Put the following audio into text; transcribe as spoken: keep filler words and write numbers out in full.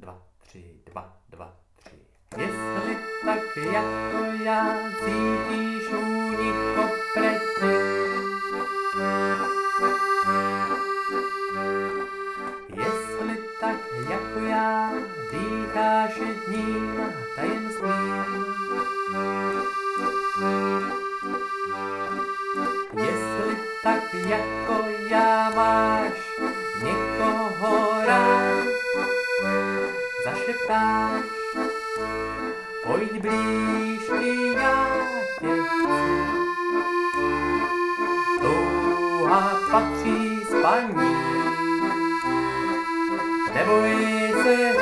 dva, tři, dva, dva, tři. Jestli tak jako já cítíš únik koprety, jestli tak jako já dýcháš jedním tajemstvím, jestli tak jako já máš někoho rád, zašeptáš, pojď blíž, i já tě chci. Touha patří spaní, neboj se